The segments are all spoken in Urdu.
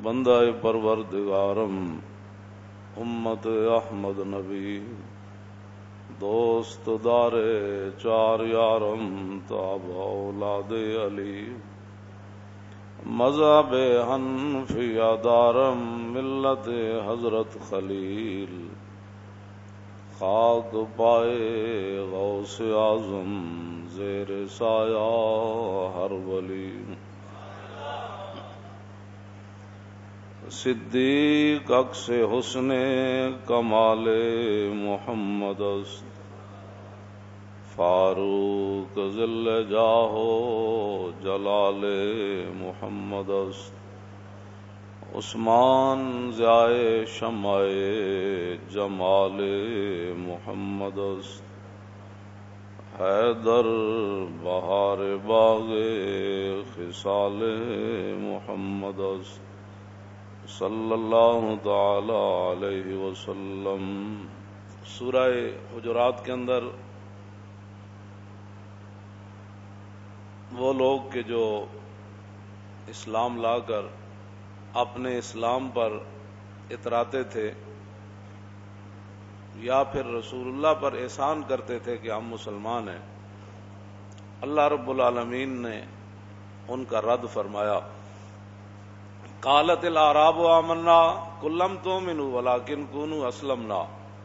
بندہ پروردگارم امت احمد نبی دوست دار چار یارم تابع اولاد علی مذہب حنفیہ دارم ملت حضرت خلیل خاک پائے غوث اعظم زیر سایہ ہر ولی صدیق عکس حسن کمال محمد است فاروق ذل جاہ جلال محمد است عثمان ضیاء شمع جمال محمد است حیدر بہار باغ خصال محمد است صلی اللہ تعالی علیہ وسلم۔ سورہ حجرات کے اندر وہ لوگ کہ جو اسلام لا کر اپنے اسلام پر اتراتے تھے یا پھر رسول اللہ پر احسان کرتے تھے کہ ہم مسلمان ہیں، اللہ رب العالمین نے ان کا رد فرمایا۔ قالت الاعراب آمنا قل لم تؤمنوا ولكن كونوا اسلمنا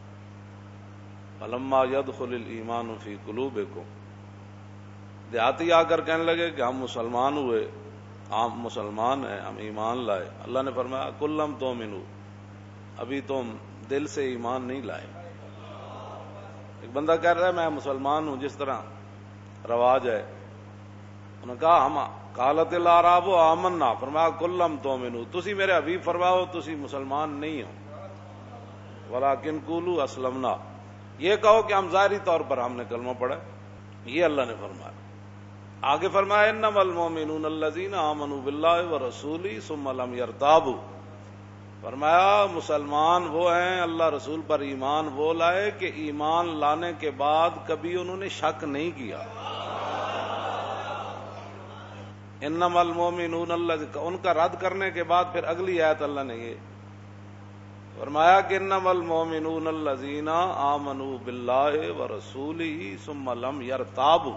فلما يدخل الايمان في قلوبكم۔ دیہاتی آ کر کہنے لگے کہ ہم مسلمان ہوئے، ہم مسلمان ہیں، ہم ایمان لائے۔ اللہ نے فرمایا قل لم تؤمنوا، ابھی تم دل سے ایمان نہیں لائے۔ ایک بندہ کہہ رہا ہے میں مسلمان ہوں، جس طرح رواج ہے، انہوں نے کہا ہم قالت الاعراب آمنا، فرمایا قل لم تؤمنوا، تسی میرے حبیب فرماؤ تسی مسلمان نہیں ہو، ولکن قولوا اسلمنا، یہ کہو کہ ہم ظاہری طور پر ہم نے کلمہ پڑھا، یہ اللہ نے فرمایا۔ آگے فرمایا انما المؤمنون الذین آمنوا باللہ ورسولہ ثم لم یرتابوا، فرمایا مسلمان وہ ہیں اللہ رسول پر ایمان وہ لائے کہ ایمان لانے کے بعد کبھی انہوں نے شک نہیں کیا۔ انما المؤمنون الذین، ان کا رد کرنے کے بعد پھر اگلی آیت اللہ نے یہ فرمایا کہ انما المؤمنون الذین آمنوا باللہ ورسولہ ثم لم یرتابوا،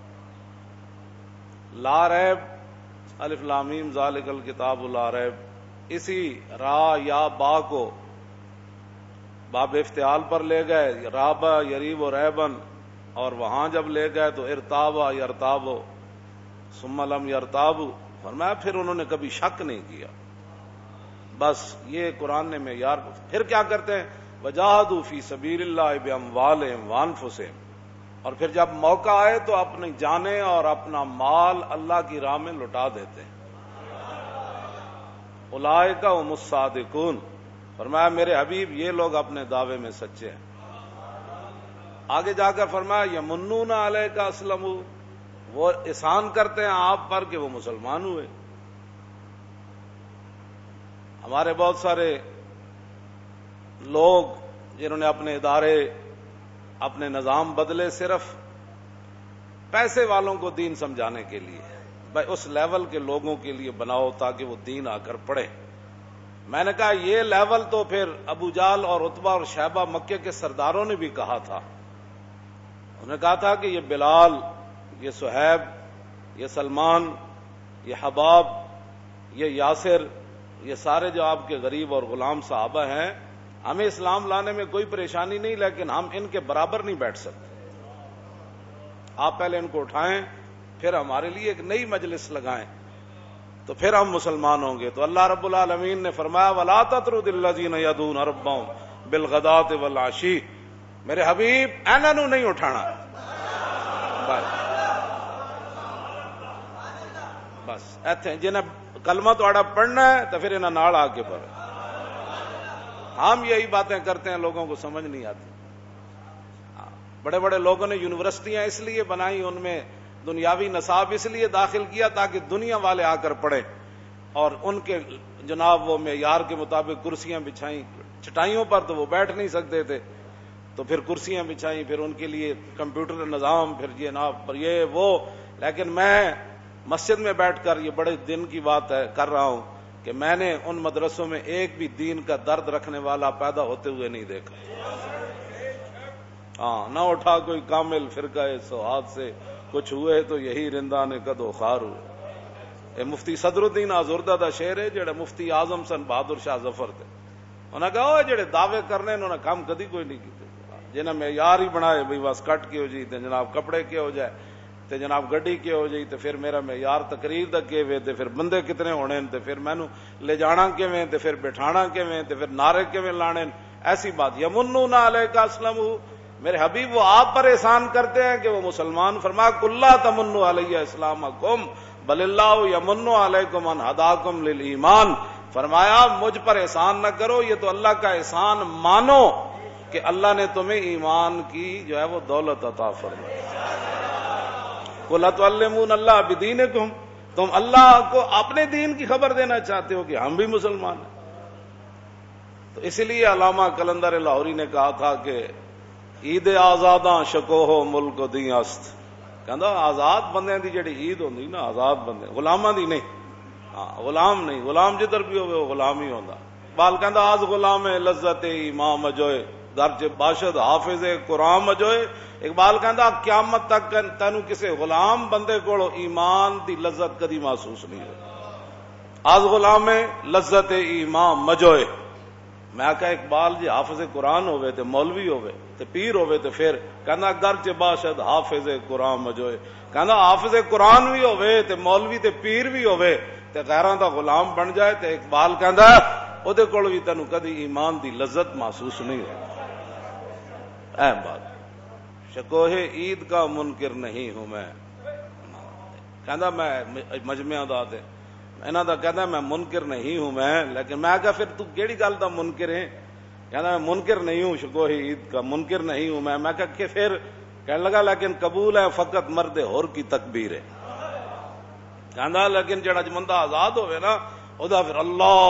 لا ریب الف لام میم ذالک الکتاب لا ریب، اسی را یا با کو باب افتعال پر لے گئے، رابا یریب و ریبن، اور وہاں جب لے گئے تو ارتابا یرتابو ثم لم یرتابو، فرمایا پھر انہوں نے کبھی شک نہیں کیا۔ بس یہ قرآن نے معیار۔ پھر کیا کرتے ہیں وجاہدوا فی سبیل اللہ باموالہم وانفسہم، اور پھر جب موقع آئے تو اپنی جانیں اور اپنا مال اللہ کی راہ میں لٹا دیتے ہیں۔ اولئک هم الصادقون، فرمایا میرے حبیب یہ لوگ اپنے دعوے میں سچے ہیں۔ آگے جا کر فرمایا یمنون علیک اسلموا، وہ احسان کرتے ہیں آپ پر کہ وہ مسلمان ہوئے۔ ہمارے بہت سارے لوگ جنہوں نے اپنے ادارے اپنے نظام بدلے صرف پیسے والوں کو دین سمجھانے کے لیے، بھائی اس لیول کے لوگوں کے لیے بناؤ تاکہ وہ دین آ کر پڑھے۔ میں نے کہا یہ لیول تو پھر ابو جہل اور عتبہ اور شیبہ مکے کے سرداروں نے بھی کہا تھا، انہوں نے کہا تھا کہ یہ بلال، یہ صہیب، یہ سلمان، یہ حباب، یہ یاسر، یہ سارے جو آپ کے غریب اور غلام صحابہ ہیں، ہمیں اسلام لانے میں کوئی پریشانی نہیں، لیکن ہم ان کے برابر نہیں بیٹھ سکتے، آپ پہلے ان کو اٹھائیں پھر ہمارے لیے ایک نئی مجلس لگائیں تو پھر ہم مسلمان ہوں گے۔ تو اللہ رب العالمین نے فرمایا وَلَا تَطْرُدِ الَّذِينَ يَدْعُونَ رَبَّهُمْ بِالْغَدَاةِ وَالْعَشِيِّ، میرے حبیب انہوں نے نہیں اٹھانا، بس ایتھے جنہیں کلمہ توڑا پڑھنا ہے تو پھر انہیں نال آ کے پڑھے۔ ہم یہی باتیں کرتے ہیں، لوگوں کو سمجھ نہیں آتی۔ بڑے بڑے لوگوں نے یونیورسٹیاں اس لیے بنائی، ان میں دنیاوی نصاب اس لیے داخل کیا تاکہ دنیا والے آ کر پڑھیں، اور ان کے جناب وہ معیار کے مطابق کرسیاں بچھائیں، چٹائیوں پر تو وہ بیٹھ نہیں سکتے تھے تو پھر کرسیاں بچھائیں، پھر ان کے لیے کمپیوٹر نظام، پھر جناب پر یہ وہ۔ لیکن میں مسجد میں بیٹھ کر، یہ بڑے دن کی بات ہے کر رہا ہوں، کہ میں نے ان مدرسوں میں ایک بھی دین کا درد رکھنے والا پیدا ہوتے ہوئے نہیں دیکھا. ہاں، نہ اٹھا کوئی کامل فرقہ سواد سے، کچھ ہوئے تو یہی رندہ نے کدو خار ہوئے. اے مفتی صدر الدین آزردہ دا شعر ہے جڑا مفتی اعظم سن بہادر شاہ ظفر تھے. انہاں کہا جڑے دعوے کرنے انہوں نے کام کدی کوئی نہیں کیتے، جنہیں معیار ہی بنائے بھئی بس کٹ کے ہو جی تے جناب کپڑے کے ہو جائے تے جناب گڈی کے ہو جی تے پھر میرا معیار تقریر دا کے وے تے پھر بندے کتنے ہونے تے پھر مینوں لے جانا کیویں تے پھر بٹھانا کیویں تے پھر نعرے کیویں لانے. ایسی بات یمنون علیک اسلموا، میرے حبیب وہ آپ پر احسان کرتے ہیں کہ وہ مسلمان. فرمایا قل لا تمنوا علی اسلامکم بل اللہ یمن علیکم ان ہداکم للایمان. فرمایا مجھ پر احسان نہ کرو، یہ تو اللہ کا احسان مانو کہ اللہ نے تمہیں ایمان کی جو ہے وہ دولت عطا فرمائی. قل اتعلمون اللہ بدینکم، تم اللہ کو اپنے دین کی خبر دینا چاہتے ہو کہ ہم بھی مسلمان ہیں. تو اسی لیے علامہ قلندر لاہوری نے کہا تھا کہ عید آزاداں شکوہ ملک دی است. کہندا آزاد بندے دی جڑی عید ہوندی نا، آزاد بندے، غلاماں دی نہیں. ہاں غلام نہیں، غلام جدھر بھی ہوئے وہ غلام ہی ہوندا. بال کہندا آز غلام لذت امام جوئے درج باشد حافظ قرآن مجوئے. اقبال کہندا قیامت تک تینوں کسے غلام بندے کولو ایمان دی لذت کدی محسوس نہیں ہوئی. آز غلام لذت امام مجوئے. میں کہا اقبال جی حافظ قرآن ہوئے تے مولوی ہوئے تے پیر ہوئے تے پھر کہندا گرچ باشد حافظ قرآن مجوئے. کہندا حافظ قرآن بھی ہوئے تے مولوی تے پیر بھی ہوئے تے غیراں دا غلام بن جائے تے اقبال کہندا او دے کول وی تینوں کدی ایمان دی لذت محسوس نہیں ہوئی. اہم بات، شکوہ عید کا منکر نہیں ہوں میں. کہندا میں مجمع دا تے انہاں دا کہندا میں منکر نہیں ہوں میں، لیکن میں کہا پھر تو کیڑی گل دا منکر ہے؟ کہندا میں منکر نہیں ہوں، شکوہ عید کا منکر نہیں ہوں میں. میں کہا کہ پھر کہنے لگا لیکن قبول ہے فقط مرد حر کی تکبیر ہے. کہندا لیکن جڑا بندہ آزاد ہوئے نا او دا پھر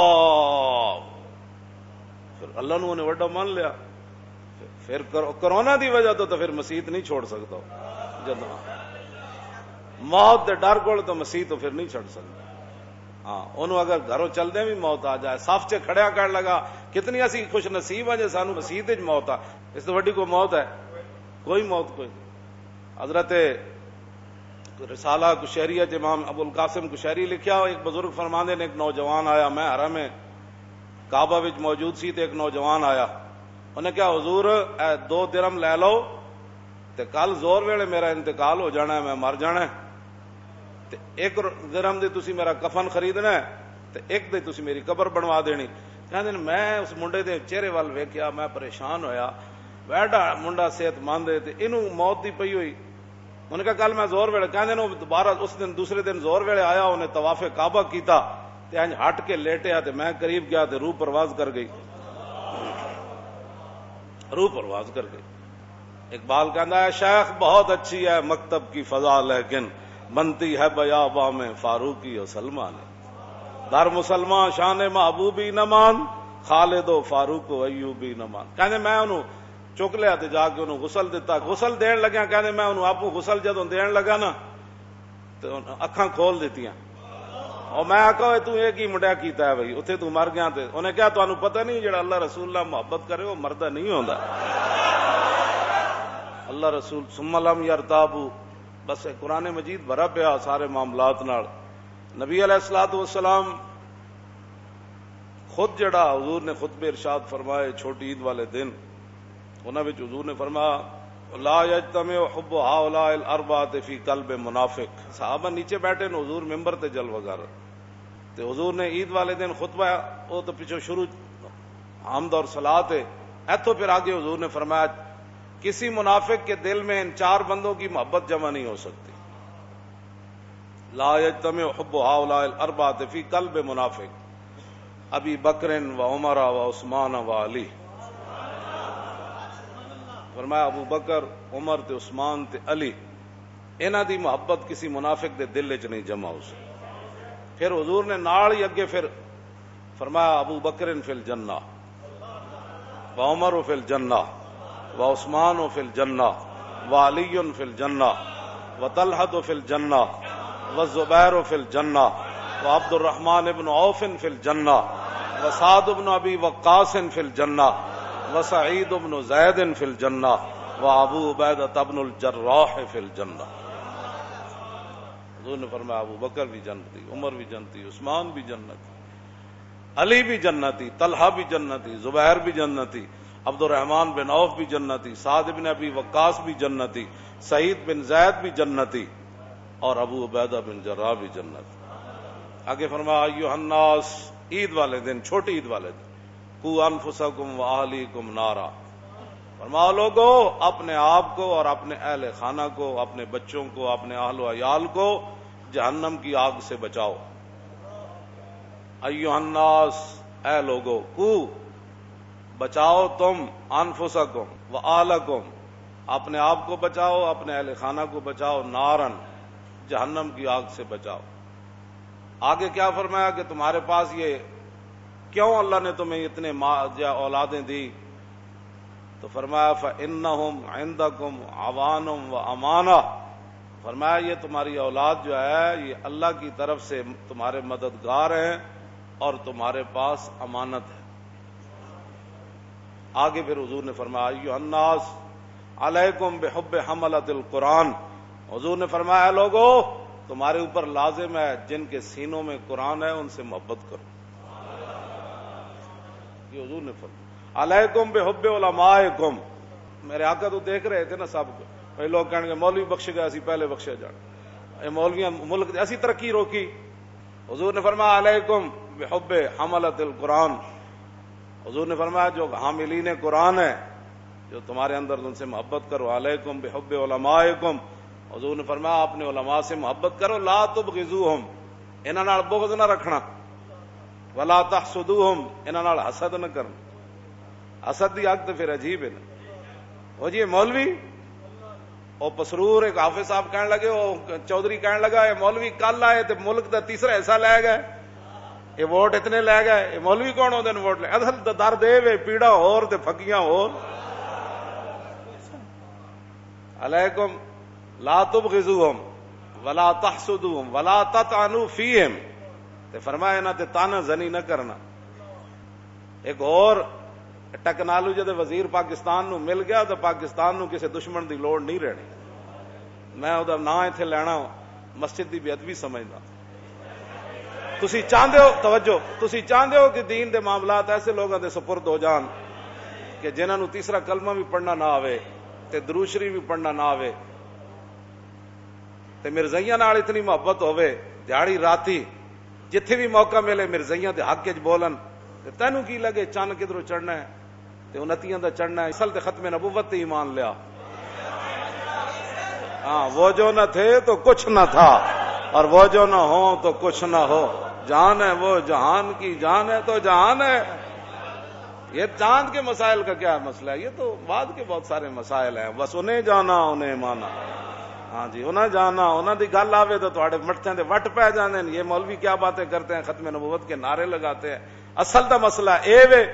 اللہ نو نے وڈا مان لیا. پھر کرونا دی وجہ تو پھر مسیت نہیں چھوڑ سکتا، جب موت دے ڈر کول تو مسیت تو پھر نہیں چھڑ سکتا. ہاں انہوں اگر گھروں چلدے بھی موت آ جائے، صف چ کھڑیا کر لگا کتنی اسی خوش نصیب ہیں جے سانو مسیت وچ موت آ. اس تو وڈی کوئی موت ہے؟ کوئی موت کوئی. حضرت رسالہ کشیریہ امام ابو القاسم کشیری لکھیا، ایک بزرگ فرماندے نے ایک نوجوان آیا، میں حرم کعبہ وچ موجود سی تے ایک نوجوان آیا. انہیں کہا حضور 2 درہم لے لو تے کل زور ویلے میرا انتقال ہو جانا ہے، میں مر جانا ہے، تے 1 درہم دے تسی میرا کفن خریدنا ہے تے 1 دے تسی میری قبر بنوا دینی. کہندے میں اس منڈے دے چہرے وال ویکھیا، میں پریشان ہویا، بیٹھا منڈا صحت مند ہے تے اینوں موت دی پئی ہوئی. انہیں کہا کل میں زور ویلے، کہندے نو دوبارہ اس دن دوسرے دن زور ویلے آیا، انہیں طواف کعبہ کیتا تے انج ہٹ کے لیٹیا تے میں قریب گیا تے روح پرواز کر گئی، روح پرواز کر گئی. اقبال کہندا ہے شیخ بہت اچھی ہے مکتب کی فضا لیکن بنتی ہے بیاباں میں فاروقی و سلمان. در مسلمان شان محبوبی نمان خالد و فاروق و ایوبی نمان. کہندے میں انہوں چک لیا تے جا کے انہوں غسل دیتا، غسل دین لگیا. کہندے میں انہوں آپ کو غسل جدوں دین لگا نا تو اکھاں کھول دیتیاں اور میں آکھا تو یہ کی منڈیا کیتا ہے بھائی اتنے تو مر گیا. تے انہیں کہا تانوں پتہ نہیں جڑا اللہ رسول اللہ محبت کرے وہ مردہ نہیں ہوندا. اللہ رسول ثم لم یرتابو، بس قرآن مجید بھرا پیا سارے معاملات نال. نبی علیہ الصلوۃ والسلام خود جڑا حضور نے خطبے ارشاد فرمائے چھوٹی عید والے دن، انہاں وچ حضور نے فرمایا لا یجتمع حب ہؤلاء الاربعۃ فی قلب منافق. صحابہ نیچے بیٹھے نے، حضور ممبر تے جلوہ گر تے حضور نے عید والے دن خطبہ وہ تو پیچھے شروع حمد اور صلاۃ ہے، ایتھوں پھر آگے حضور نے فرمایا کسی منافق کے دل میں ان 4 بندوں کی محبت جمع نہیں ہو سکتی. لا یجتمع حب ہؤلاء الاربعۃ فی قلب منافق ابی بکر و عمر و عثمان و علی. فرمایا ابو بکر، عمر تے عثمان تے علی، انہاں دی محبت کسی منافق دے دل وچ نہیں جمع ہو سکتی. پھر حضور نے نال ہی اگے پھر فرمایا ابو بکر فی الجنہ و عمر فی الجنہ و عثمان فی الجنہ و علی فی الجنہ و طلحہ فی الجنہ و زبیر فی الجنہ وعبد الرحمن بن عوف فی الجنہ وسعد بن ابی وقاص فی الجنہ وسعید بن زید فی الجنہ وابو عبیدہ بن الجراح فی الجنہ. حضور نے فرمایا ابو بکر بھی جنتی، عمر بھی جنتی، عثمان بھی جنتی، علی بھی جنتی، طلحہ بھی جنتی، زبیر بھی جنتی، عبد الرحمن بن عوف بھی جنتی، سعد بن ابی وقاص بھی جنتی، سعید بن زید بھی جنتی اور ابو عبیدہ بن جراح بھی جنتی. آگے فرمایا ایھا الناس، عید والے دن، چھوٹی عید والے دن، قوا انفسکم واہلیکم نارا، فرمایا لوگو اپنے آپ کو اور اپنے اہل خانہ کو، اپنے بچوں کو، اپنے اہل و عیال کو جہنم کی آگ سے بچاؤ. ایھا الناس، اے لوگو، کو بچاؤ تم، انفسکم واہلکم، اپنے آپ کو بچاؤ، اپنے اہل خانہ کو بچاؤ، نارن، جہنم کی آگ سے بچاؤ. آگے کیا فرمایا کہ تمہارے پاس یہ کیوں اللہ نے تمہیں اتنے اولادیں دی؟ تو فرمایا فَإِنَّهُمْ عِنْدَكُمْ عَوَانٌ وَأَمَانَةٌ، فرمایا یہ تمہاری اولاد جو ہے یہ اللہ کی طرف سے تمہارے مددگار ہیں اور تمہارے پاس امانت ہے. آگے پھر حضور نے فرمایا ایھا الناس علیکم بحب حملۃ القرآن، حضور نے فرمایا لوگو تمہارے اوپر لازم ہے جن کے سینوں میں قرآن ہے ان سے محبت کرو. یہ حضور نے فرمایا علیکم بحب علمائکم. میرے آقا تو دیکھ رہے تھے نا سب کو، کئی لوگ کہیں گے مولوی بخش گئے اسی پہلے بخشے جانے، مولویاں ملک ایسی ترقی روکی. حضور نے فرمایا علیکم بحب حملۃ القرآن، حضور نے فرمایا جو حاملین قرآن ہے جو تمہارے اندر ان سے محبت کرو. علیکم بحب علمائکم، حضور نے فرمایا اپنے علماء سے محبت کرو. لا تبغضوہم، انہاں نال بغض نہ رکھنا. ولا تحسدوہم، انہاں نال حسد نہ کرنا. حسد دی حق تو پھر عجیب ہے نا. وہ جی مولوی او پسرور ایک حافظ صاحب کہنے لگے، وہ چودھری کہنے لگا یہ مولوی کل آئے تے ملک دا تیسرا حصہ لے گئے، یہ ووٹ اتنے لے گئے، یہ مولوی کون ہوندے نے ووٹ لے؟ اصل درد اے پیڑا ہور تے پھکیاں ہور. علیکم لا تبغضوہم ولا تحسدوہم ولا تطعنوا فیہم، تے فرمایا انہاں تے تانا زنی نہ کرنا. ایک اور ٹیکنالوجی دے وزیر پاکستان نو مل گیا تو پاکستان نو کسی دشمن دی لوڑ نہیں رہنی. میں او نا ایتھے لینا مسجد دی بے ادبی سمجھدا. تسی چاہندے ہو، توجہ، تسی چاہندے ہو کہ دین دے معاملات ایسے لوگاں دے سپرد ہو جان کہ جنہاں نو تیسرا کلمہ بھی پڑھنا نہ آوے تے درود شریف بھی پڑھنا نہ آوے تے مرزائیاں نال اتنی محبت ہوے دیہاڑی راتی جتھے بھی موقع ملے مرزائیاں دے حق وچ بولن تے تینوں کی لگے چن کدھروں چڑھنا ہے تے انتیاں دا چڑھنا ہے. اصل تے ختم نبوت تے ایمان لیا. ہاں وہ جو نہ تھے تو کچھ نہ تھا اور وہ جو نہ ہو تو کچھ نہ ہو. جان ہے وہ جہان کی جان ہے تو جہان ہے. یہ چاند کے مسائل کا کیا مسئلہ ہے؟ یہ تو بعد کے بہت سارے مسائل ہیں. بس انہیں جانا انہیں مانا. ہاں جی انہیں جانا انہوں دی گل آوے تو تھوڑے مٹھے دے وٹ پہ جانے. یہ مولوی کیا باتیں کرتے ہیں، ختم نبوت کے نعرے لگاتے ہیں. اصل دا مسئلہ اے وے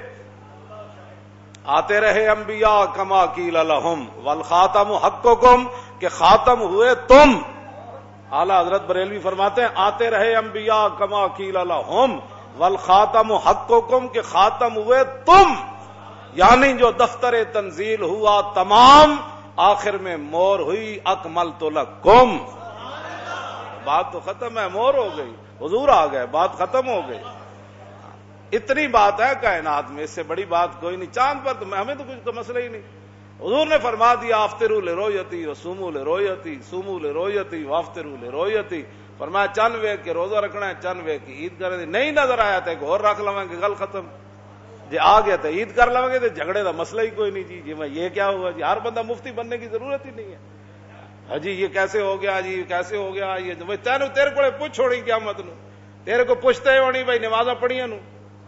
آتے رہے انبیاء کما قیل لہم والخاتم حقکم، کہ خاتم ہوئے تم. اعلی حضرت بریلوی فرماتے ہیں آتے رہے انبیاء کما قیل لہم والخاتم حقکم، کہ خاتم ہوئے تم، یعنی جو دفتر تنزیل ہوا تمام آخر میں مور ہوئی اکملت لکم. بات تو ختم ہے، مور ہو گئی، حضور آ گئے، بات ختم ہو گئی. اتنی بات ہے کائنات میں، اس سے بڑی بات کوئی نہیں. چاند پر تو ہمیں تو کچھ تو مسئلہ ہی نہیں. حضور نے فرما دیا افطروا لرؤیتی وصوموا لرؤیتی، صوموا لرؤیتی وافطروا لرؤیتی. فرمایا چند ویکھ کے روزہ رکھنا ہے، چند ویکھ کے عید کریں. نہیں نظر آیا تو ایک اور رکھ لواں گے، گل ختم. جی آ گیا تو عید کر لواں گے تو جھگڑے کا مسئلہ ہی کوئی نہیں. جی میں یہ کیا ہوا جی، ہر بندہ مفتی بننے کی ضرورت ہی نہیں ہے. ہاں جی یہ کیسے ہو گیا، جی کیسے ہو گیا، یہ تیرے کو پوچھ ہونی قیامت نو، تیرے کو پوچھتے ہونی بھائی نمازاں پڑھیاں نو،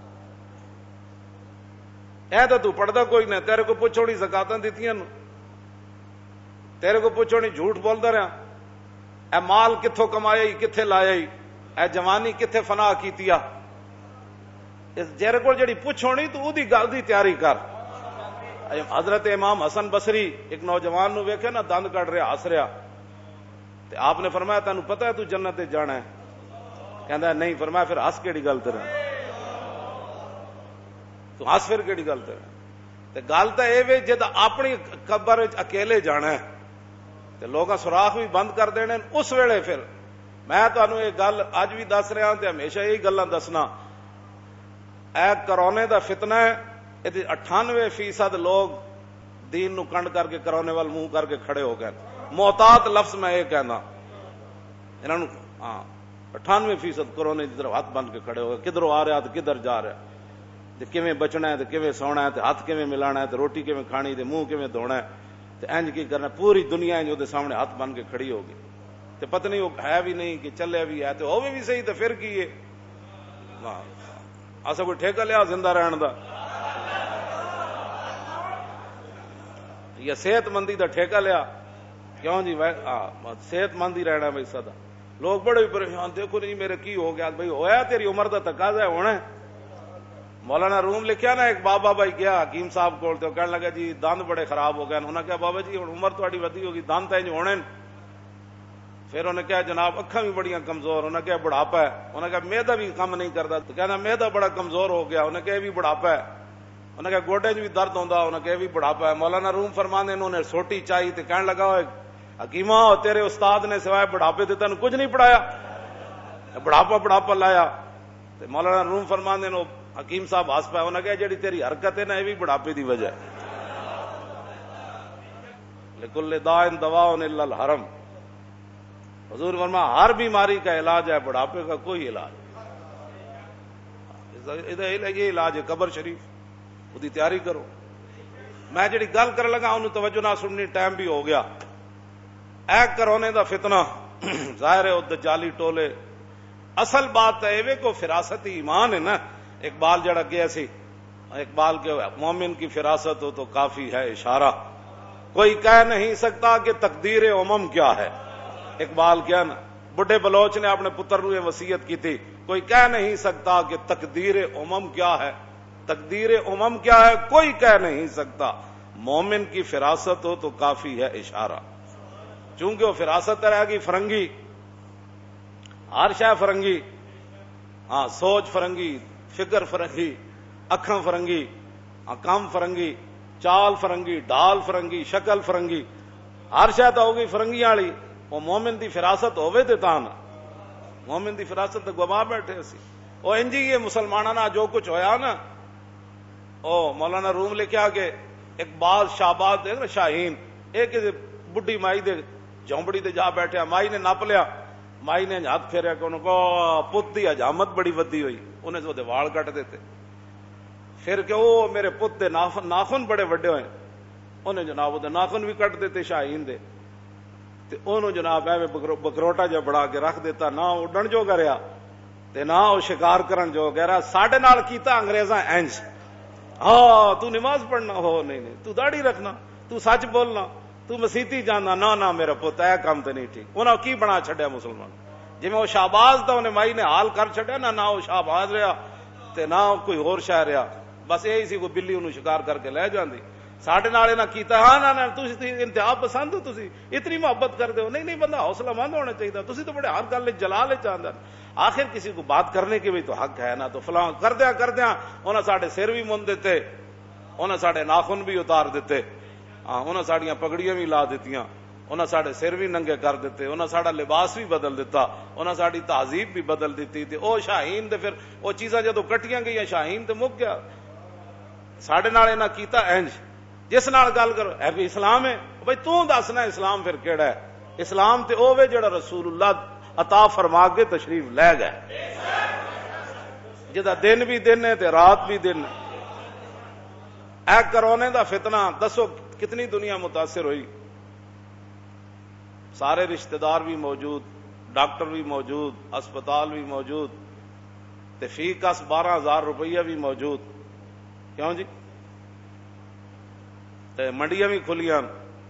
اے تو پڑھدا کوئی نہ. تیرے کو پوچھ ہونی زکاتاں دتیاں نو، تیرے کو پوچھ ہونی جھوٹ بولدا رہا، اے مال کتھوں کمایا ہی کتھے لایا ہی، اے جوانی کتھے فنا کیتیا. جیرے کو جڑی پوچھ ہونی تو اودی گل دی تیاری کر. حضرت امام حسن بصری ایک نوجوان نو ویکھے نا دند کٹ رہا ہس رہا، تے آپ نے فرمایا تینوں پتہ ہے تو جنت تے جانا ہے؟ کہندا نہیں، فرمایا پھر ہس کیڑی گل تے تو ہس پھر کیڑی گل تے گل تو یہ وے جد اپنی قبر اکیلے جانا ہے تے لوگاں سوراخ بھی بند کر دینے اس ویلے پھر میں تمہیں یہ گل اج بھی دس رہا تے ہمیشہ یہی گلاں دسنا، اے کرونے دا فتنہ ہے، یہ 98% لوگ دین نو کنڈ کر کے کرونے وال منہ کر کے کھڑے ہو گئے. محتاط لفظ میں یہ کہنا انہاں نو، ہاں 98% کرونے کی طرف ہاتھ بن کے کھڑے ہو گئے، کدھروں آ رہا تے کدھر جا رہا، تے کیویں بچنا ہے تے کیویں سونا ہے تے ہاتھ کیویں ملانا ہے تے روٹی کیویں کھانی تے منہ کیویں دھونا ہے تے انج کی کرنا. پوری دنیا انج دے سامنے ہاتھ بن کے کھڑی ہوگی تے پتہ نہیں وہ ہے بھی نہیں کہ چلے بھی ہے تے ہوے بھی صحیح تے پھر کی ہے. اسا کوئی ٹھیکہ لیا زندہ رہن دا یا صحت مندی دا ٹھیکہ لیا؟ کیوں جی صحت مند ہی رہنا بھائی سدا. لوگ بڑے پریشان، دیکھو نہیں میرے کی ہو گیا. بھائی ہویا تیری عمر دا تقاضا ہے ہونا ہے. مولانا روم لکھیا نا، ایک بابا بھائی گیا حکیم صاحب کول تے کہنے لگا جی دند بڑے خراب ہو گئے. انہوں نے کہا بابا جی عمر تہاڈی ودی ہوگی، دند تے ہونے. پھر انہوں نے کہا جناب اکھاں بھی بڑیاں کمزور. انہوں نے کہا بڑھاپا ہے. انہوں نے کہا معدہ بھی کم نہیں کرتا. تو کہنا معدہ بڑا کمزور ہو گیا. انہوں نے کہا یہ بھی بڑھاپا ہے. انہوں نے کہا گوڈے بھی درد ہوندا. انہوں نے کہا یہ بھی بڑھاپا ہے. مولانا روم فرماندے انہوں نے سوٹی چاہی تے کہنے لگا حکیمہ تیرے استاد نے سوائے بڑھاپے تے تینوں کچھ نہیں پڑھایا، بڑھاپا لایا. تے مولانا روم فرماندے نو حکیم صاحب ہس پایا. انہوں نے کہا جڑی تیری حرکت ہے نا یہ بھی بڑھاپے دی وجہ ہے. لکل داء دواء الا الحرم. حضور فرما ہر بیماری کا علاج ہے، بڑھاپے کا کوئی علاج. یہ علاج ہے قبر شریف، وہ تیاری کرو. میں جڑی گل کر لگا انہوں توجہ نہ سننی، ٹائم بھی ہو گیا. اے کرونے دا فتنہ ظاہر ہے دجالی ٹولے. اصل بات ہے یہ کو فراست ایمان ہے نا. اقبال جڑا گیا سی، اقبال کے مومن کی فراست ہو تو کافی ہے اشارہ، کوئی کہہ نہیں سکتا کہ تقدیر امم کیا ہے. اقبال کیا نا، بڈھے بلوچ نے اپنے پتر نو یہ وصیت کی تھی، کوئی کہہ نہیں سکتا کہ تقدیر امم کیا ہے. تقدیر امم کیا ہے کوئی کہہ نہیں سکتا، مومن کی فراست ہو تو کافی ہے اشارہ. چونکہ وہ فراست رہے گی فرنگی، ہر شے فرنگی، ہاں سوچ فرنگی، فکر فرنگی، اکھاں فرنگی، کام فرنگی، چال فرنگی، ڈال فرنگی، شکل فرنگی، ہر شے تو ہوگی فرنگی والی. وہ مومن دی فراست ہوے تے تاں نا. مومن دی فراست تے گوا بیٹھے اسی. وہ انجی یہ مسلماناں نال جو کچھ ہویا نا، او مولانا روم لکھیا کہ اقبال شہباز دے نا شاہین ایک بڈھی مائی دے جھونپڑی تے جا بیٹھیا. مائی نے نپ لیا، مائی نے ہاتھ پھیریا کہ انہوں کو پت دی حجامت بڑی ودی ہوئی. انہیں تو وال کٹ دیتے. پھر کہ وہ میرے پت دے ناخن بڑے وڈے ہوئے. انہیں جناب وہ ناخن بھی کٹ دیتے شاہین دے. تے انہوں جناب ایویں بکروٹا جا بڑا کے رکھ دیتا، نہ اڈن جو کریا تے نہ وہ شکار کرن جو گہرا. ساڈے نال کیتا انگریزاں انج، ہاں تو نماز پڑھنا ہو نہیں تو داڑھی رکھنا، تو سچ بولنا، تو مسیتی جانا، نہ میرا پوت اے کام تے نہیں ٹھیک. انہاں کی بنا چھڈیا مسلمان. جی میں وہ شہباز تھا انہیں مائی نے حال کر چھڈیا نہ وہ شہباز رہا تے نہ کوئی ہور شے رہا. بس یہی سی کوئی بلی انہوں شکار کر کے لے جاندی. ساڈے نال نہ کیتا، ہاں نہ تسی انتہا پسند ہو، تسی اتنی محبت کرتے ہو. نہیں بندہ حوصلہ مند ہونا چاہیے. تسی تو بڑے ہر گل جلال چاہتا. آخر کسی کو بات کرنے کی بھی تو حق ہے نا. تو فلاں کردیا انہاں ساڈے سر بھی من دیتے، انہاں ساڈے ناخن بھی اتار دیتے، انہاں ساڈیاں پگڑیاں بھی لا دیتیاں، انہاں ساڈے سر بھی ننگے کر دیتے، انہاں ساڈا لباس بھی بدل دیتا، انہاں ساڈی تہذیب بھی بدل دیتی. تے او شاہین دے پھر او چیزاں جدوں کٹیاں گئیاں شاہین تے مک گیا. ساڈے نال انہاں کیتا انج. جس نال گل کرو اے بھی اسلام ہے، بھائی تو دسنا اسلام پھر کیڑا ہے. اسلام تے او وے جڑا رسول اللہ عطا فرما کے تشریف لے گئے، جدا دن بھی دن ہے تے رات بھی دن. اے کرونے دا فتنہ دسو کتنی دنیا متاثر ہوئی. سارے رشتہ دار بھی موجود، ڈاکٹر بھی موجود، اسپتال بھی موجود، تے فی کس 12,000 روپیہ بھی موجود. کیوں جی؟ تے منڈیاں بھی کھلیاں.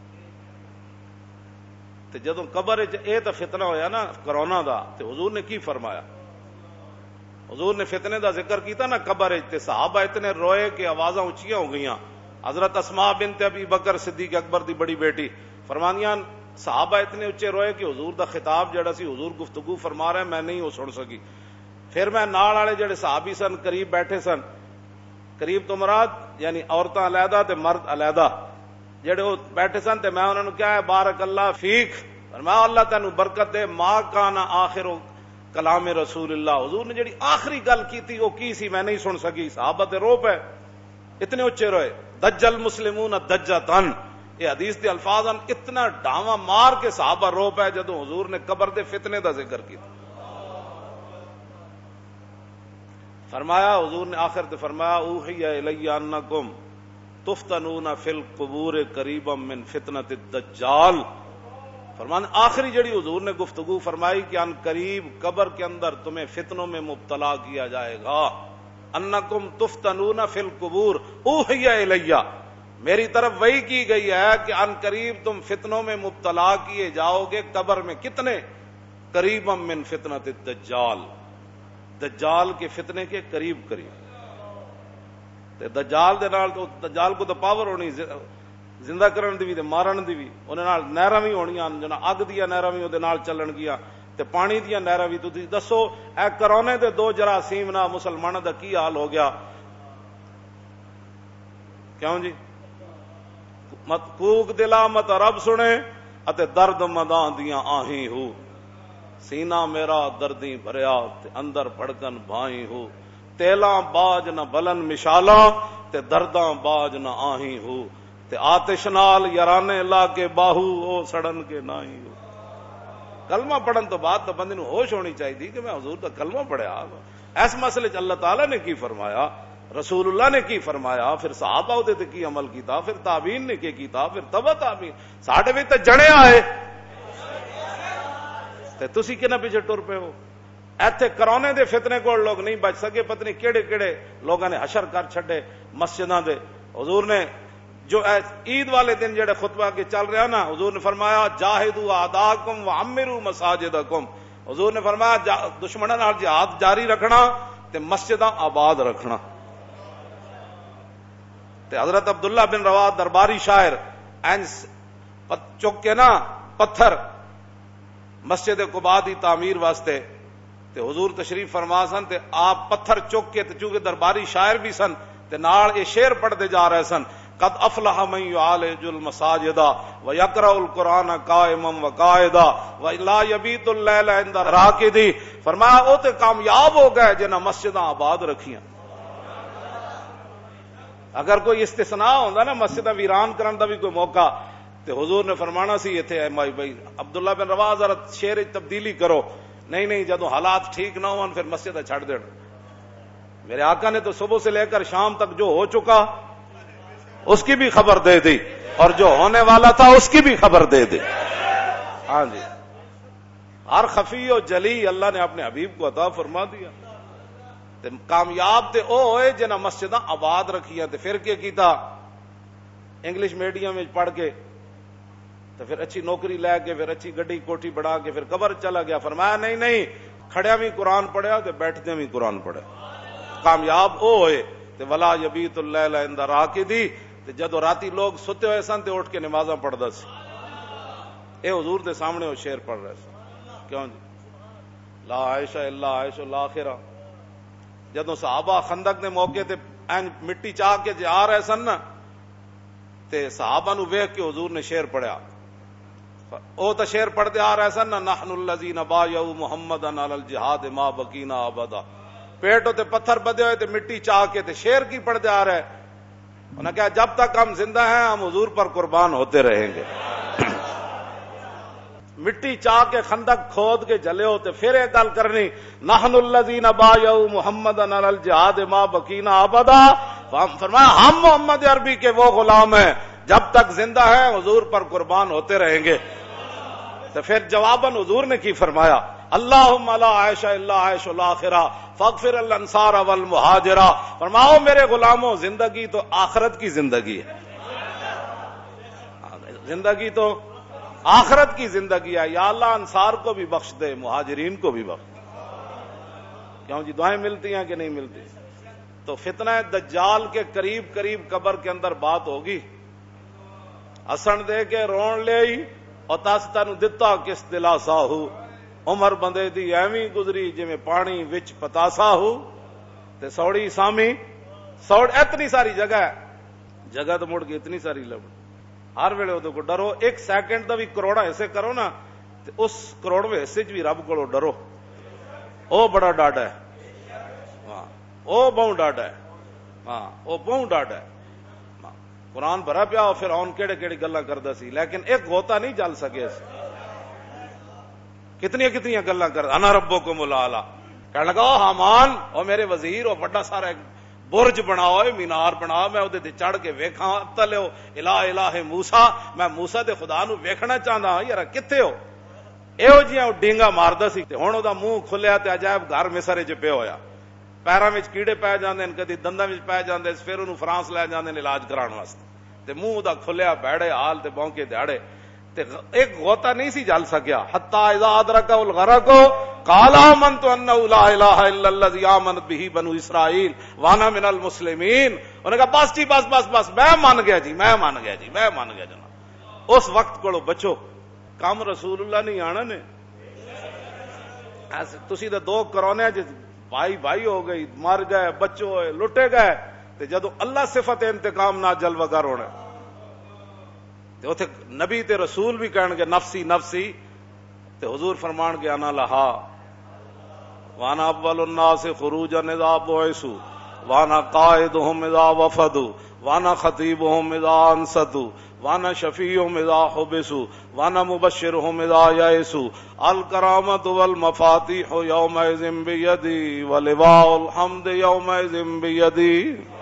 تے جدوں قبر اے تے فتنہ ہویا نا کرونا دا، تے حضور نے کی فرمایا؟ حضور نے فتنے دا ذکر کیتا نا قبر تے صحابہ اتنے روئے کہ آوازاں اونچیاں ہو گئیاں. حضرت اسماء بنت ابی بکر صدیق اکبر دی بڑی بیٹی فرمانیاں صحابہ اتنے اچھے روئے کہ حضور دا خطاب جڑا سی حضور گفتگو فرما رہے میں نہیں وہ سن سکی. پھر میں نال والے جڑے صحابی سن قریب بیٹھے سن، قریب تو مراد یعنی عورتاں علیحدہ تے مرد علیحدہ، جڑے وہ بیٹھے سن تے میں انہوں نے کیا ہے بارک اللہ فیک، فرمایا اللہ تینوں برکت دے، ما کان آخر کلام رسول اللہ، حضور نے جڑی آخری گل کی تھی وہ کی سی میں نہیں سن سکی، صحابہ تے رو پے، اتنے اچے روئے، دج المسلمون دجتن، یہ حدیث دے الفاظ ہیں، اتنا ڈاواں مار کے صحابہ رو پے جدوں حضور نے قبر دے فتنے دا ذکر کیا۔ فرمایا حضور نے آخر تے فرمایا اوحی الی انکم تفتنون فی القبور قریبا من فتنۃ الدجال، فرمان آخری جڑی حضور نے گفتگو فرمائی کہ ان قریب قبر کے اندر تمہیں فتنوں میں مبتلا کیا جائے گا، انکم تفتنون فی القبور اوحی الی، میری طرف وحی کی گئی ہے کہ ان قریب تم فتنوں میں مبتلا کیے جاؤ گے، قبر میں کتنے؟ قریبا من فتنۃ الدجال، دجال کے فتنے کے قریب قریب، تے دجال دے نال تو دجال کو تو پاور ہونی زندہ کرن دی بھی تے مارن دی بھی، انہاں نال نہراں وی ہونیاں جنا اگ دیاں نہراں وی اودے نال چلن گیاں تے پانی دیاں نہراں وی۔ تسی دسو اے کرونے دے دو جراثیم نال مسلماناں دا کی حال ہو گیا؟ کیوں جی؟ مت کوک دلا مت رب سنے اتے درد مداں دیاں آہیں ہو، سینہ میرا دردی بھریا تے اندر پڑکن بھائی ہو، تیلاں باج نہ بلن مشالاں تے درداں باج نہ آہیں ہو، تے آتش نال یارانے لا کے باہو او سڑن کے ناہی ہو۔ کلمہ پڑھن تو بعد تو بندے نو ہوش ہونی چاہیے کہ میں حضور دا کلمہ پڑھیا، اس مسئلے چ اللہ تعالیٰ نے کی فرمایا، رسول اللہ نے کی فرمایا، پھر صحابہ دے تے کی عمل کیتا، پھر تابعین نے کی کیتا، پھر تبع تابعین، ساڈے وچ تے جنے آئے تے تسی کنا پیچھے ٹر پے ہو۔ ایتھے کرونے دے فتنے کو لوگ نہیں بچ سکے، پتہ نہیں کیڑے کیڑے لوگاں نے حشر کر چھڈے مسجداں دے۔ حضور نے جو عید والے دن جڑے خطبہ کے چل رہا نا، حضور نے فرمایا جاہدوا اعداءکم وعمروا مساجدکم، حضور نے فرمایا دشمناں نال جہاد جاری رکھنا تے مسجداں آباد رکھنا۔ تے حضرت عبداللہ بن رواح درباری شاعر چک کے نا پتھر مسجد قباء دی تعمیر واسطے تے حضور تشریف فرما سن تے آپ پتھر چک کے تے چونکہ درباری شاعر بھی سن تے نال یہ شعر پڑھتے جا رہے سن، قد افلح من يعالج المساجد ويقرأ القرآن قائما وقاعدا ولا يبيت الليل عند راقد، فرمایا او تے کامیاب ہو گئے جنہاں مسجداں آباد رکھیاں۔ اگر کوئی استثناء ہوندا نا مسجداں ویران کرن دا بھی کوئی موقع تے حضور نے فرمانا سی ایتھے اے بھائی عبداللہ بن رواح ذرا شعر وچ تبدیلی کرو، نہیں جدوں حالات ٹھیک نہ ہون پھر مسجد چھڑ دین۔ میرے آقا نے تو صبح سے لے کر شام تک جو ہو چکا اس کی بھی خبر دے دی اور جو ہونے والا تھا اس کی بھی خبر دے دی۔ ہاں جی، ہر خفی و جلی اللہ نے اپنے حبیب کو عطا فرما دیا۔ تے کامیاب تے او ہوئے جنہاں مسجداں آباد رکھیاں، تے پھر کیا کیتا؟ انگلش میڈیم میں پڑھ کے تو پھر اچھی نوکری لے کے پھر اچھی گڈی کوٹھی بڑھا کے پھر قبر چلا گیا۔ فرمایا نہیں کھڑیا بھی قرآن پڑھیا تے بیٹھدے بھی قرآن پڑھیا۔ کامیاب او ہوئے تے ولا یبیت اللیل عند راقدی، تے جدو راتی لوگ ستے ہوئے سن تے اٹھ کے نمازاں پڑھدا سی۔ اے حضور دے سامنے وہ شعر پڑھ رہے سن، کیوں جی؟ لا عائشہ الا عائش الاخرہ۔ جدو صحابہ خندق دے موقع تے مٹی چاہ کے جا رہے سن نا تے صحابہ نو ویکھ کے حضور نے شعر پڑھیا، او تو شعر پڑھتے آ رہے سن نا، نحن الذین بایعوا محمدا علی الجہاد ما بقینا ابدا، پیٹوں تے پتھر بدے ہوئے تے مٹی چاہ کے تے شعر کی پڑھتے آ رہے، انہوں نے کہا جب تک ہم زندہ ہیں ہم حضور پر قربان ہوتے رہیں گے۔ مٹی چاہ کے خندق کھود کے جلے ہوتے پھر ایک گل کرنی، نحن الذین بایعوا محمدا علی الجہاد ما بقینا ابدا، فرمایا ہم محمد عربی کے وہ غلام ہیں جب تک زندہ ہیں حضور پر قربان ہوتے رہیں گے۔ تو پھر جواباً حضور نے کی فرمایا، اللہم لا عائشہ الا عائش الاخرہ فاغفر الانصار والمہاجرہ، فرماؤ میرے غلاموں زندگی تو آخرت کی زندگی ہے، زندگی تو آخرت کی زندگی ہے، یا اللہ انصار کو بھی بخش دے مہاجرین کو بھی بخش دے۔ کیوں جی دعائیں ملتی ہیں کہ نہیں ملتی؟ تو فتنہ دجال کے قریب قبر کے اندر بات ہوگی، ہسن دے کے رون لے اور تاس تینوں دتا کس دلاسا ہو، عمر بندے دی ایویں گزری جویں پانی وچ پتاسا ہو تے سوڑی سامی سوڑ. اتنی ساری جگہ تو مڑ کے اتنی ساری لب. ہر ویلے وہ کو ڈرو. ایک سیکنڈ کا بھی کروڑا حصے کرو نا تے اس کروڑویں حصے چ بھی رب کو ڈرو. او بڑا ڈاڈا ہے. ہاں او بہوں ڈاڈا ہے. ہاں او بہوں ڈاڈا ہے. قرآن بھرا پیا اور فرعون کیڑے کیڑی گلاں کردا سی لیکن ایک غوطہ نہیں جل سکے. کتنی گلاں کر. انا ربکم الاعلی. کہنے لگا او حامان او میرے وزیر او بڑا سارا ایک برج بناؤ مینار بناؤ میں ادھے تے چڑھ کے ویکھاں تلو الہ موسیٰ. میں موسیٰ دے خدا نو ویکھنا چاہندا ہاں یار کتے ہو. ایہو جیاں ڈینگا ماردا سی تے ہن او دا منہ کھلیا تے عجائب گھر مصر وچ پیا ہویا. پیراں وچ کیڑے پے جاندے نے کدی دنداں وچ پے جاندے پھر اونوں فرانس لے جاندے نے علاج کران واسطے تے منہ دا کھلیا بیڑے حال تے بونکے دیہڑے تے ایک غوطہ نہیں سی جل سکیا. حتی اذا ادرکہ الغرق قال آمنت انہ لا الہ الا الذی آمنت بہ بنو اسرائیل وانا من المسلمین. انہوں نے کہا بس جی بس میں مان گیا جناب. اس وقت کو بچو کام رسول اللہ نہیں آنا نے. تسی تے دو کرونے بھائی ہو گئی مر گئے بچو ہوئے لٹے گئے تے جدو اللہ صفت انتقام نہ جلوہ گر ہونا تے اوتھے نبی تے رسول بھی کہن گے نفسی نفسی تے حضور فرمان گے انا لہا وانا اول الناس خروجا اذا بعثوا وانا قائدهم اذا وفدوا وانا خطیبهم اذا انصتوا وانا شفیعهم اذا حبسوا وانا مبشرهم اذا یئسوا الکرامۃ والمفاتیح یومئذ بیدی ولواء الحمد یومئذ بیدی.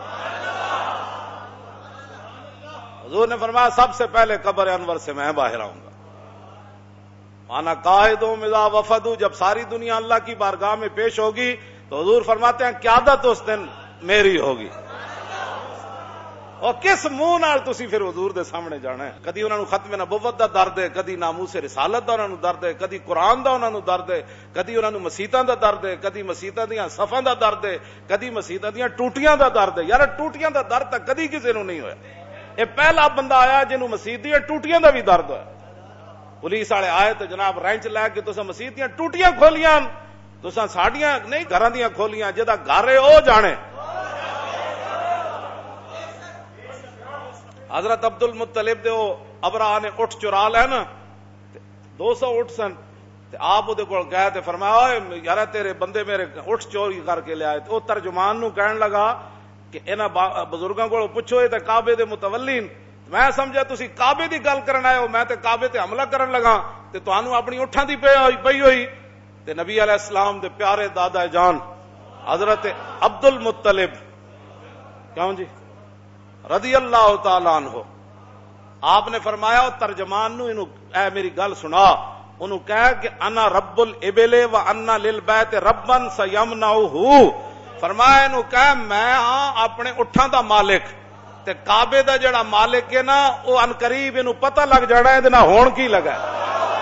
حضور نے فرمایا سب سے پہلے قبر انور سے میں باہر آؤں گا. وانا قائدهم اذا وفدوا. جب ساری دنیا اللہ کی بارگاہ میں پیش ہوگی تو حضور فرماتے ہیں قیادت اس دن میری ہوگی. اور کس منہ نال تسی پھر حضور دے سامنے جانا ہے. کدی انہاں نو ختم نبوت دا درد ہے, کدی ناموس رسالت دا انہاں نو درد ہے, کدی قرآن دا انہاں نو درد ہے, کدی انہاں نو مسیتاں دا درد ہے, کدی مسیتاں دیاں صفاں دا درد ہے, کدی مسیتاں دیاں ٹوٹیاں دا درد ہے. یار ٹوٹیاں دا درد تک کدی کسی نو نہیں ہویا. یہ پہلا بندہ آیا جنوں مسیت دیاں ٹوٹیاں دا بھی درد ہویا. پولیس والے آئے تو جناب رینچ لے کے تساں مسیت دیاں ٹوٹیاں کھولیاں, تساں ساڈیاں نہیں گھراں دیاں کھولیاں. جدا گھر ہے او جانے. حضرت عبد المطلب دے ابراہ نے اٹھ چرا لے نا 200 اٹھ سن تے آپ دے کول گئے تے فرمایا یار تیرے بندے میرے اٹھ چوری کر کے لے آئے. او ترجمان نو کہن لگا کہ انہاں بزرگاں کول پوچھو تے کعبے دے متولین. میں سمجھا تسی کعبے دی گل کرن آئے ہو, میں تے کعبے تے حملہ کرن لگا تے تانوں اپنی اٹھاں دی پئی ہوئی. تے نبی علیہ السلام دے پیارے دادا جان حضرت عبد المطلب کیوں جی رضی اللہ تعالی عنہ آپ نے فرمایا ترجمان نو انہوں اے میری گل سنا, انہوں کہا کہ انا رب الابل و انا للبیت ربن سیمنعہ. فرمایا انہوں کہا میں ہاں اپنے اٹھاں دا مالک تے کعبے دا جڑا مالک ہے نا او ان قریب انہوں پتہ لگ جانا ہے دینا ہون کی لگا ہے.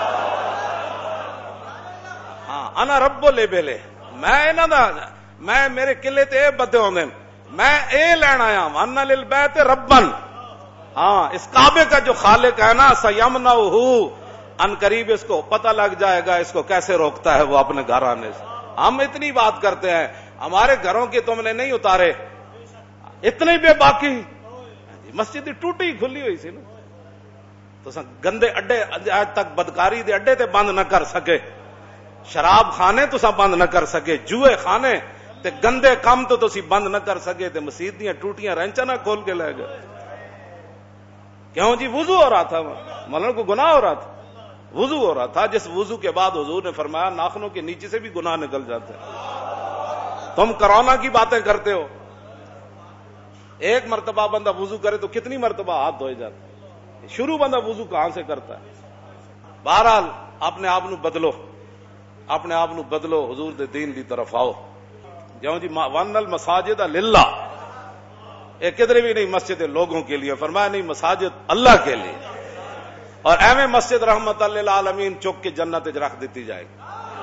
ہاں انا رب الابل میں انہاں دا میں میرے قلعے تے اے بدے ہوندے میں اے لین آیا ہوں انا للبیت ربن. ہاں اس کعبے کا جو خالق ہے نا سیمنعہ ان قریب اس کو پتہ لگ جائے گا اس کو کیسے روکتا ہے وہ اپنے گھر آنے سے. ہم اتنی بات کرتے ہیں ہمارے گھروں کے تم نے نہیں اتارے اتنے بھی باقی مسجد ٹوٹی کھلی ہوئی سی نا تو گندے اڈے آج تک بدکاری دے اڈے تے بند نہ کر سکے, شراب خانے تو بند نہ کر سکے, جوئے خانے تے گندے کام تو تسی بند نہ کر سکے تے مسجد دیاں ٹوٹیاں رینچا نہ کھول کے لے گئے. کیوں جی وضو ہو رہا تھا, مولانا کو گناہ ہو رہا تھا, وضو ہو رہا تھا جس وضو کے بعد حضور نے فرمایا ناخنوں کے نیچے سے بھی گناہ نکل جاتے ہیں. تم کرونا کی باتیں کرتے ہو, ایک مرتبہ بندہ وضو کرے تو کتنی مرتبہ ہاتھ دھوئے جاتے ہیں. شروع بندہ وضو کہاں سے کرتا ہے. بہرحال اپنے آپ نو بدلو, اپنے آپ نو بدلو, حضور دے دین دی طرف آؤ. جاؤ جی وَأَنَّ الْمَسَاجِدَ لِلَّهِ ایک کدھر بھی نہیں مسجد لوگوں کے لیے, فرمایا نہیں مساجد اللہ کے لیے. اور ایویں مسجد رحمت للعالمین چک کے جنت رکھ دیتی جائے گی.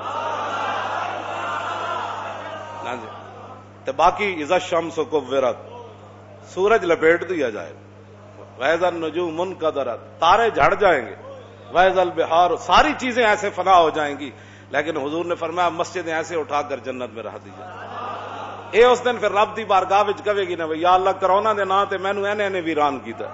تو باقی اذا الشمس کورت سورج لپیٹ دیا جائے گا, وَإِذَا النُّجُومُ انْكَدَرَتْ تارے جھڑ جائیں گے, وَإِذَا الْبِحَارُ ساری چیزیں ایسے فنا ہو جائیں گی لیکن حضور نے فرمایا مسجد ایسے اٹھا کر جنت میں رکھ دی جائے. اے اس دن پھر رب دی بارگاہ وچ کہے گی نا یا اللہ کرونا دے نام تے مینوں اینے ویران کیتا.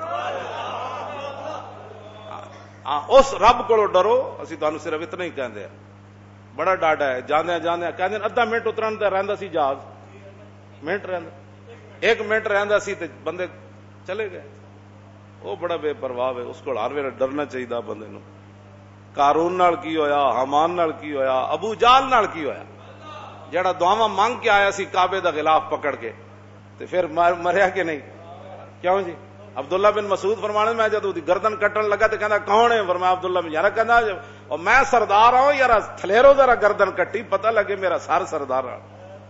اس رب کو ڈرو. اسی تانوں صرف اتنا ہی کہندے ہیں, بڑا ڈاڈا ہے. جاندے کہندے ادھا منٹ اترن تے رہندا سی جہاز, منٹ رہندا, 1 منٹ رہندا سی تے بندے چلے گئے. وہ بڑا بے پرواہ ہے, اس کو ہر ویلے ڈرنا چاہیے بندے نو. قارون نال کی ہویا, حامان نال کی ہویا, ابو جال نال کی ہویا, جڑا دعاواں مانگ کے آیا سی کعبے دا غلاف پکڑ کے تے پھر مریا کہ نہیں؟ کیوں جی؟ عبداللہ بن مسعود فرمانے میں جدوں دی گردن کٹن لگا تے کہندا کون ہے؟ فرمایا عبداللہ بن, یار کہندا او میں سردار ہوں یار, تھلیرو ذرا گردن کٹی پتہ لگے میرا سر سردار ہے.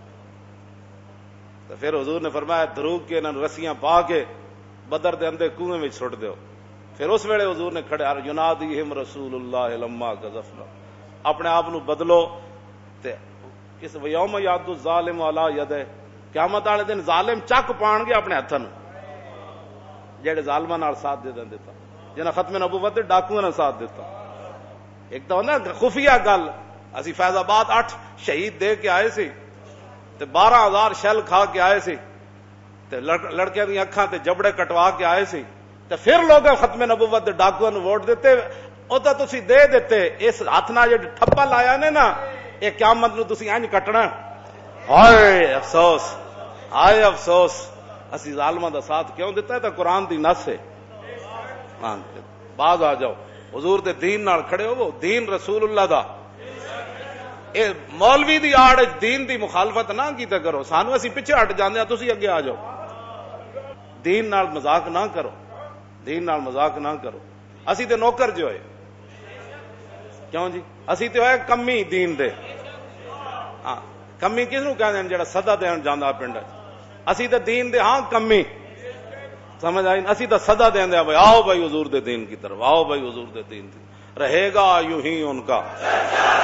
تو پھر حضور نے فرمایا دروگ کے انہاں رسیاں پا کے بدر دے اندے کنویں وچ سٹ دیو. پھر اس ویلے حضور نے کھڑے ینادیہم رسول اللہ لما غزفنا, اپنے آپ نو بدلو. تے اس یوم یاد الظالم علی یدہ, قیامت والے دن ظالم چک پان گے اپنے ہتھاں, جڑے ظالماں نال ساتھ دے دتا, جنہاں ختم نبوت دے ڈاکوؤں نال ساتھ دیتا. ایک تو نا خفیہ گل, اسی فیض آباد 8 شہید دے کے آئے سی تے 12,000 شل کھا کے آئے سی تے لڑکیاں دی اکھاں تے جبڑے کٹوا کے آئے سی تے پھر لوگ ختم نبوت دے ڈاکوؤں نوں ووٹ دیتے. او تا تسی دے دیتے, اس ہاتھ نال جڑا ٹھپا لایا نے نا اے قیامت نوں تسی انج کٹنا. ہائے افسوس, ہائے افسوس, اسی ظالماں دا ساتھ کیوں دیتا ہے؟ تے قرآن دی نص ہے. باز آ جاؤ, حضور دے دین نال کھڑے ہو, دین رسول اللہ دا. اے مولوی دی آڑ دین دی مخالفت نہ کیتا کرو, سانو اسی پیچھے ہٹ جاندے ہاں, تسی اگے آ جاؤ. دین نال مذاق نہ کرو, دین نال مذاق نہ کرو. اسی تے نوکر جو ہے, کیوں جی؟ اسی تے ہوئے کمی دین دے. ہاں کمی کس نو کہندے ہیں؟ جڑا صدا دین جاندا پنڈ. اسی تے دین دے ہاں کمی, سمجھ آئی؟ اسی تے صدا دیندے ہیں, آؤ بھائی حضور دے دین کی طرف, آؤ بھائی حضور دے دین کی. رہے گا یوں ہی ان کا